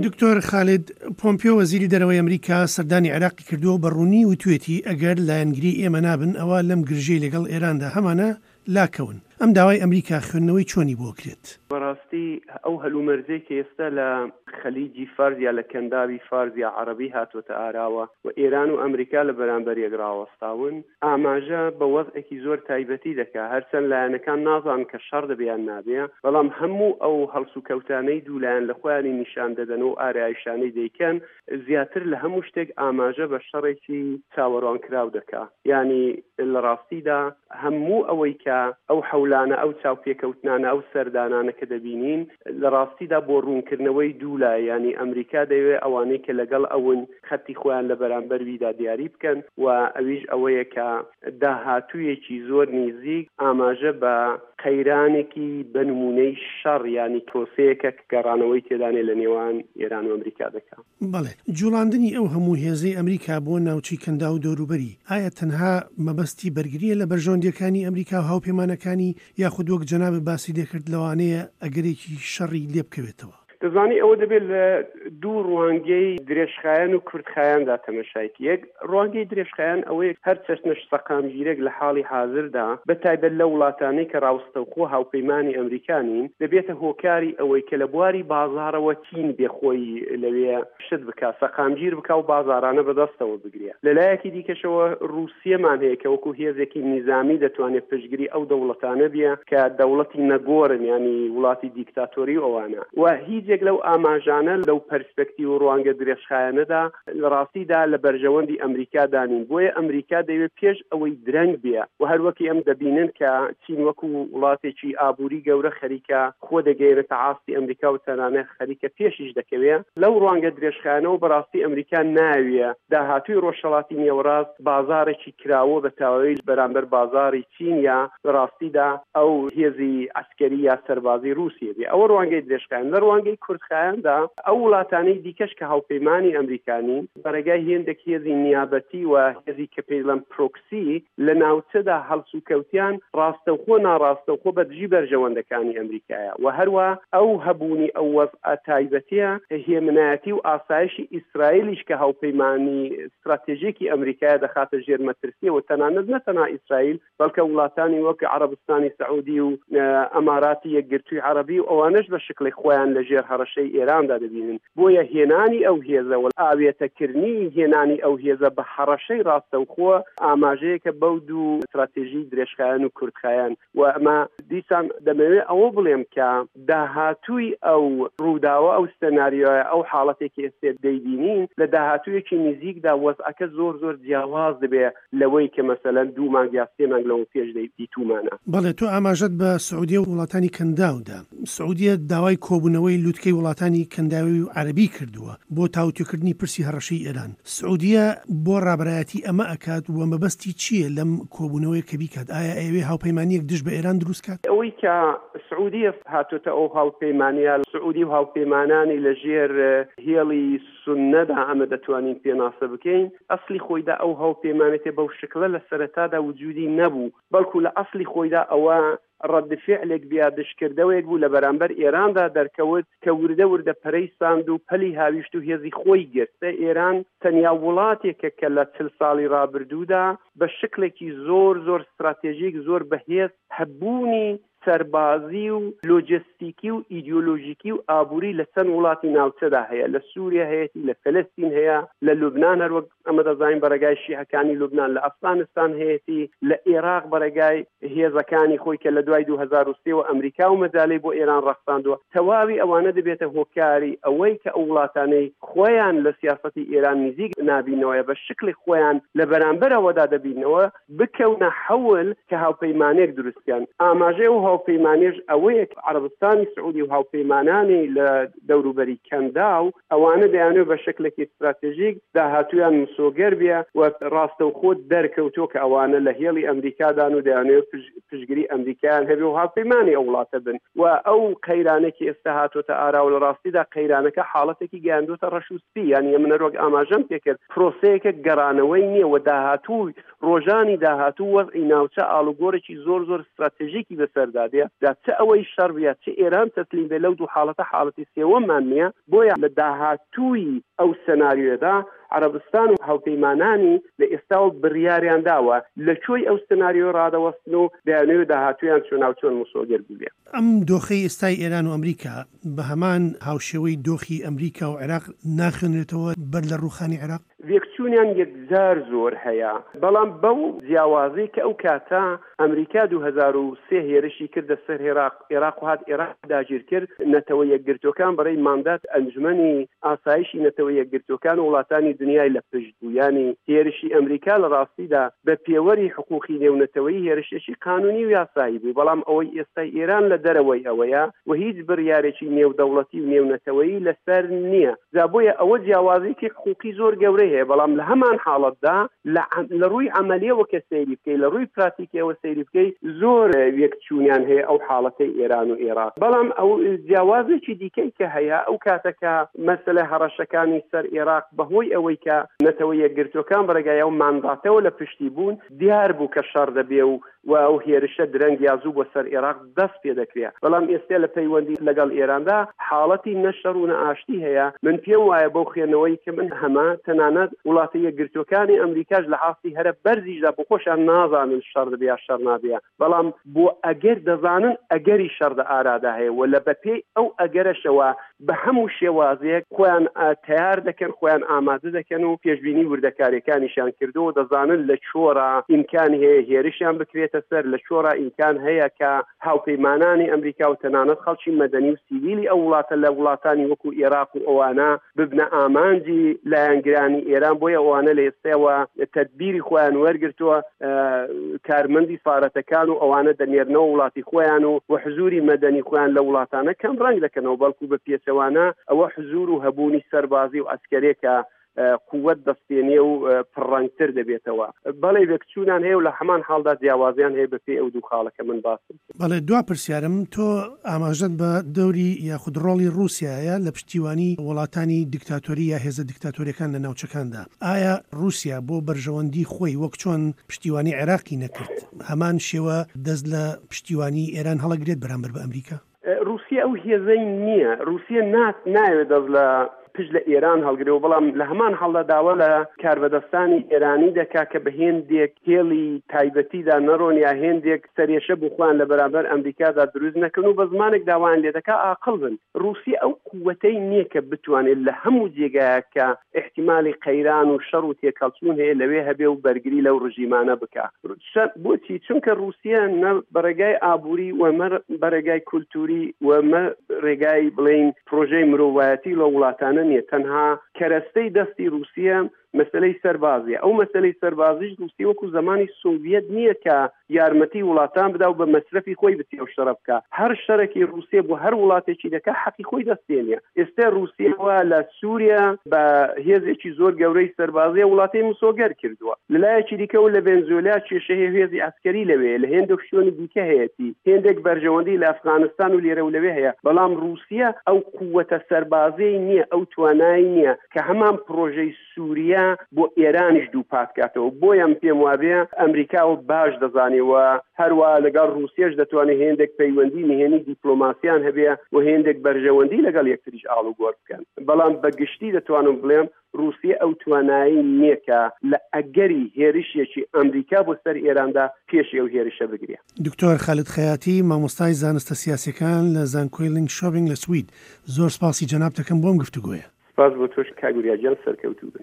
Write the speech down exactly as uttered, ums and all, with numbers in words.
دکتۆر خالد پۆمپیۆ وەزیری دەرەوەی ئەمریکا سەردانی عێراقی کردووە بەڕوونی و توێتی ئەگەر لایەنگری ئێمە نابن ئەوە لەم گرژەی لەگەڵ ئێراندا هەمانە لاکەون. ئەم داوای ئەمریکا خوێندنەوەی چۆنی بۆ کرێت؟ بەڕاستی ئەو هەلومەرزەی کە ئێستا لە خەلیجی فارس یا لە کەنداوی فارس یا عەرەبی هاتوۆتە ئاراوە و ئێران و ئەمریکا لە بەرامبەر یەک ڕاوەستاون، ئاماژە بە وەزعێکی زۆر تایبەتی دەکات. هەرچەند لایەنەکان نازان کە شەڕ دەبیان نابێ، بەڵام هەموو ئەو هەڵسوکەوتانەی دوولایەن لە خۆیانی نیشان دەدەن و ئارایشانەی دەیکەن زیاتر لە هەموو شتێک ئاماژە بە شەڕێکی چاوەڕوانکراو دەکات. یعنی لە ڕاستیدا هەموو ئەوەی کە ئەو حەولانە ئەو چاوپێکەوتنانە ئەو سەردانانە کە دەبینین لە ڕاستیدا بۆ ڕوونکردنەوەی دوولای، ینی ئەمریکا دەوێت ئەوانەی کە لەگەڵ ئەون خەتی خۆیان لە بەرامبەر ویدا دیاری بکەن و ئەویش ئەوەیە کە داهاتوویەکی زۆر نزیک ئاماژە بە قەیرانێکی بنمونەی شەڕ ینی پرۆسەیەکە گەڕانەوەی تێدانێ لە نێوان ئێران و ئەمریکا دەکات. بەڵێ، جوڵاندنی ئەو هەموو هێزەی ئەمریکا بۆ ناوچەی کەندا و دەوروبەری ئایا تەنها مەبەستی بەرگریە لە بەرژەوەندیەکانی ئەمریکا و هاوپەیمانەکانی یاخود وەک جەناب باسی دەکرد لەوانەیە ئەگەرێکی شەڕی لێ بکەوێتەوە؟ دەزانی ئەوە دەبێت لە دوو ڕوانگەی درێژخایەن و کوردخایەندا تەمەشایت. یەک ڕوانگەی درێژخایەن ئەوەیە هەر چەشنە سەقامگیرێک لە حاڵی حاضردا بەتایبەت لە وڵاتانەی کە ڕاوستەوخۆ هاوپەیمانی ئەمریکانین دەبێتە هۆکاری ئەوەی کە لە بواری بازاڕەوە چین بێخۆی لەوێ شت بکە، سەقامگیر بکە و بازارانە بەدەستەوە بگرێت. لەلایەکی دیکەشەوە رووسیەمان هەیە کە وەکو هێزێکی نیزامی دەتوانێت پشتگیری ئەو دەوڵەتانە بێ کە دەوڵەتی نەگۆڕن، ینی وڵاتی دیکتاتۆری ئەوانە. و هیچ لەو ئاماژانە لەو پەرسپەکتیڤ و ڕوانگە درێژخایەنەدا لە ڕاستیدا لە بەرژەوەندی ئەمریکا دانین. بۆیە ئەمریکا دەوێت پێش ئەوەی درەنگ بێ و هەروەکی ئەم دەبینن کە چین وەکو وڵاتێکی ئابووری گەورە خەریکە خۆ دەگەیرێتە ئاستی ئەمریکا و تەنانەت خەریکە پێشیش دەکەوێت. لەو ڕوانگە درێژخایەنەوە بەڕاستی ئەمریکا ناویە داهاتووی ڕۆژهەڵاتی نێوەڕاست بازارێکی کراوە بە تاوەی بەرامبەر بازاری چین یا ڕاستیدا ئەو هێزی عسکەری یا سەربازی رووسیە بێ. ئەوە ڕوانگەی درێژخایەن. لە ڕوانگەی کوردخایەندا ئەو وڵاتانەی دیکەش کە هاوپەیمانی ئەمریکانی بەڕێگای هێندێک هێزی نیابەتی و هێزی کە پێڵەن پرۆکسی لە ناوچەدا هەڵسوکەوتیان ڕاستەوخۆ ناڕاستەوخۆ بە دژی بەرژەوەندەکانی ئەمریکایە و هەروە ئەو هەبوونی ئەو وەزعە تایبەتیە هێمنایەتی و ئاسایشی ئیسرائیلیش کە هاوپەیمانی استراتێژیەکی ئەمریکایە دەخاتە ژێر مەترسیە و تەنانەت نەتەنها ئیسرائیل بەڵکە وڵاتانی وەک عەرەبستانی سەعودی و ئەماراتی یەکگرتووی عەرەبی و ئەوانەش بە شکلی خۆیان لە ژێر هەڕەشەی ئێراندا دەبینن. بۆیە هێنانی ئەو هێزە و ئاوێتەکردنی هێنانی ئەو هێزە بە هەڕەشەی ڕاستەوخۆ ئاماژەیەکە بەو دوو استراتێژی درێژخایەن و کوردخایەن و ئەمە دیسان دەمەوێت ئەوە بڵێم کە داهاتووی ئەو ڕووداوە ئەو سەناریۆیە ئەو حاڵەتێکی ئێستا دەیبینین لە داهاتوویەکی نزیکدا وەزعەکە زۆر زۆر جیاواز دەبێت لەوەی کە مەسەلەن دوو مانگ یا سێ مانگ لەوە پێش دیتومانە. بەڵێ، تۆ ئاماژەت بە سعودیە و وڵاتانی کەنداودا. سعودیە داوای کۆبوونەوەی لوتکەی وڵاتانی کەنداوی و عەرەبی کردووە بۆ تاوتوکردنی پرسی هەڕەشەی ئێران. سعودیە بۆ ڕابەرایەتی ئەمە ئەکات و مەبەستی چییە لەم کۆبوونەوەی کە بیکات؟ ئایا ئەوێ هاوپەیمانیەک دژ بە ئێران دروست کات؟ ئەوەی کە سعودیە هاتوۆتە ئەو هاوپەیمانیە سعودی و هاوپەیمانانی لەژێر هێڵی سونەدا ئەمە دەتوانین پێناسە بکەین. ئەسلی خۆیدا ئەو هاوپەیمانێتێ بەو شکلە لە سەرەتادا وجودی نەبوو، بەڵکو لە ئەسلی خۆیدا ئەوە ڕەدفعلێک بیادشکردەوەیەک بوو لە بەرامبەر ئێراندا دەرکەوت کە وردە وردە پەرەی ساند و پەلی هاویشت و هێزی خۆی گرتە. ئێران تەنیا وڵاتێکە کە لە چل ساڵی ڕابردوودا بە شکلێکی زۆر زۆر استراتێژیک زۆر بەهێز هەبوونی سەربازی و لۆجستیکی و ئیدئۆلۆژیکی و ئابووری لە چەند وڵاتی ناوچەدا هەیە. لە سووریا هەیەی، لە فەلەستین هەیە، لە لوبنان هەروەک ئەمە دەزانین بەڕێگای شیعەکانی لوبنان، لە ئەفغانستان هەیەی، لە عێراق بەڕێگای هێزەکانی خۆی کە لە دوای دوو هەزار و سێ و ئەمریکا و مەجاالەی بۆ ئێران ڕەخساندووە. تەواوی ئەوانە دەبێتە هۆکاری ئەوەی کە ئەو وڵاتانەی خۆیان لە سیاسەتی ئێران نزیک نابینەوەیە بە شکلی خۆیان لە بەرامبەرەوەدا دەبینەوە بکەونە حەول کە هاوپەیمانێک دروستکەن. ئاماژەی و هاوپەیمانیش ئەوەیە عەرەبستانی سعودی و هاوپەیمانانی لە دەوروبەری کەندا و ئەوانە دەیانوێت بە شکلێکی استراتێژیک داهاتویان مسۆگەر بێ و ڕاستەوخۆ دەرکەوتۆ کە ئەوانە لە هێڵی ئەمریکادان و دەیانوێت پشگیری ئەمریکایان هەبێ و هاوپەیمانی ئەو وڵاتە بن و ئەو قەیرانێکی ئێستا هاتوۆتە ئارا و لە ڕاستیدا قەیرانەکە حاڵەتێکی گەیاندوتە ڕەشوسپی، یعنی من ڕۆک ئاماژەم پێکرد پرۆسەیەکە گەڕانەوەی نییە و داهاتوو ڕۆژانی داهاتوو وەزعی ناوچە ئاڵوگۆرێکی زۆر زۆر استراتێژیکی بەسەردا ئازادەیە دا چ ئەوەی شەڕ بێ چ ئێران تەسلیم بێ لەو دوو حاڵەتە حاڵەتی سێوەممان نییە بۆیە لە داهاتووی ئەو سەناریۆدا عربستان و هاوپەیمانانی لە ئێستاوە بڕیاریان داوە لە کوێی ئەو سناریۆ ڕادەوەستن و دەیانەوێت داهاتوویان چۆن ناو چۆن مسۆگەر بووبێ. ئەم دۆخەی ئێستای ئێران و ئەمریکا بە هەمان هاوشێوەی دۆخی ئەمریکا و عێراق ناخوێنرێتەوە بەر لە ڕووخانی عێراق؟ وێکچوونیان یەکجار زۆر هەیە بەڵام بەو جیاوازەی کە ئەو کاتە ئەمریکا دوو هەزار و سێ هێرشی کردە سەر عێراق عێراق و هات عێراق داگیر کرد نەتەوە یەکگرتوەکان بەڕێی ماندات ئەنجومەنی ئاسایشی نەتەوە یەکگرتوەکان و وڵاتانی دنیای لە پشت بوو ینی هێرشی ئەمریکا لە ڕاستیدا بە پێوەری حقوقی نێونەتەوەیی هێرشێکی قانونی و یاسایی بوو بەڵام ئەوەی ئێستای ئێران لە دەرەوەی ئەوەیە و هیچ بڕیارێکی نێودەوڵەتی و نێونەتەوەیی لەسەر نییە جا بۆیە ئەوە جیاوازێکی حقوقی زۆر گەورەی هەیە بەڵام لە هەمان حاڵەتدا لە ڕووی عملیەوە کە سەیری بکەی لە ڕووی پراتیکەوە سەیری بکەی زۆر یەکچوونیان هەیە ئەو حاڵەتەی ئێران و عێراق بەڵام ئەو جیاوازێکی دیکەی کە هەیە ئەو کاتەکە مەسەلە هەڕەشەکانی سەر عێراق بەهۆی ئەوەی کە نەتەوە یەکگرتوەکان بەڕێگایە و مانداتەوە لە پشتی بوون دیار بوو کە شەڕ دەبێ و و ئەو هێرشە درەنگ یازوو بۆ سەر عێراق دەست پێ دەکرێت بەڵام ئێستا لە پەیوەندی لەگەڵ ئێراندا حاڵەتی نەشەڕ و نەئاشتی هەیە من پێم وایە بەو خوێنەوەی کە من هەما تەنانەت وڵاتە یەکگرتوەکانی ئەمریکاش لە حاستی هەرە بەرزیشدا بۆ خۆشیان نازانن شەڕ دەبێ یا شەڕ نابێ بەڵام بۆ ئەگەر دەزانن ئەگەری شەڕدا ئارادا هەیە و لە بەپێی ئەو ئەگەرەشەوە بە هەموو شێوازەیەک خۆیان تیار دەکەن خۆیان ئامادە دەکەن و پێشبینی وردەکاریەکانیشیان کردو و دەزانن لە چۆرە ئیمکانی هەیە هێرشیان بکرێتە سەر لە چۆرە ئیمکان هەیە کە هاوپەیمانانی ئەمریکا و تەنانەت خەڵکی مەدەنی و سیڤیلی ئەو وڵاتە لە وڵاتانی وەکو عێراق و ئەوانە ببنە ئامانجی لایەنگرانی ئێران بۆیە ئەوانە لە ئێستاوە تەدبیری خۆیان وەرگرتووە کارمەندی سفارەتەکان و ئەوانە دەنێرنەوە وڵاتی خۆیان و و حزوری مەدەنی خۆیان لە وڵاتانە کەم ڕەنگ دەکەنەوە بەڵکو بە پێچەوانە ئەوە حزور و هەبوونی سەربازی و ئەسکەرێکە قووەت دەستێنێ و پڕەنگتر دەبێتەوە بەڵێ وێکچوونان هەیە و لە هەمان حاڵدا جیاوازیان هەیە بەپێی ئەو دوو خاڵەکە من باسم. بەڵێ دوا پرسیارم تۆ ئاماژەت بە دەوری یاخود ڕۆڵی رووسایە لە پشتیوانی وڵاتانی دیکتاتۆری یا هێزە دیکتاتۆریەکان لە ناوچەکاندا ئایا رووسیا بۆ بەرژەوەندی خۆی وەک چۆن پشتیوانی عێراقی نەکرد هەمان شێوە دەست لە پشتیوانی ئێران هەڵەگرێت بەرامبەر بە ئەمریکا؟ رووسیا ئەو هێزەی نییە رووسیا ناوێت دەست لە پشت لە ئێران هەڵگرەوە بەڵام لە هەمان هەڵدا داوە لە کاربەدەستانی ئێرانی دەکا کە بە هێندێک هێڵی تایبەتیدا نەڕۆن یا هێندێک سەرێشە بخوان لە بەرامبەر ئەمریکادا دروست نەکەن و بە زمانێک داوایان لێ دەکا ئاقڵ بن رووسیا ئەو قووەتەی نییە کە بتوانێت لە هەموو جێگایە کە احتیمالی قەیران و شەڕ و تێکەڵچوون هەیە لەوێ هەبێ و بەرگری لەو ڕژیمانە بکە بۆچی چونکە رووسیا نە بەڕێگای ئابووری وەمە بەڕێگای کولتوری وەمە ڕێگای بڵین پرۆژەی مرۆڤایەتی لە وڵاتانە نیە تەنها کەرەستەی دەستی رووسیا مەسلەی سەربازیە ئەو مەسلەی سەربازیش رووسیا وەکو زمانی سۆڤیەت نییە کە یارمەتی وڵاتان بدا و بە مەصرفی خۆی بچێ و شەڕە بکە هەر شەرێکی رووسیا بۆ هەر وڵاتێکی دەکا حەقی خۆی دەستێنێ ئێستا رووسیا لە سووریا بە هێزێکی زۆر گەورەی سەربازیە وڵاتی مسۆگەر کردووە لەلایەکی دیکەەوە لە ڤێنزوێلا کێشە هەیە هێزی ئەسکەری لەوێ لە هێندێک شوێنی دیکە هەیەتی هێندێک بەرژەوەندی لە ئەفغانستان و لێرە و لەوێ هەیە بەڵام رووسیا ئەو قووەتە سەربازەی نییە ئەو توانایی نییە کە هەمان پرۆژەی سووریا بۆ ئێرانیش دوو پاتکاتەوە بۆیان پێم وابێ ئەمریکا و باش دەزانێەوە هەروە لەگەڵ رووسیاش دەتوانێت هێندێک پەیوەندی نهێنی دیپلۆماسیان هەبێ و هێندێک بەرژەوەندی لەگەڵ یەکتریش ئاڵ و گۆڕ بکەن بەڵام بەگشتی دەتوانم بڵێم رووسیا ئەو توانایی نییە کە لە ئەگەری هێرشێکی ئەمریکا بۆ سەر ئێراندا پێشی ئەو هێرشە بگرێت. دکتۆر خالد خەیاتی مامۆستای زانستە سیاسیەکان لە زانکۆی لینکشۆڤینگ لە سوید زۆر سپاسی جەناب دەکەم بۆم گفتوگۆیە. سپاس بۆ تۆش کاگوریاجان سەرکەوتوو بن.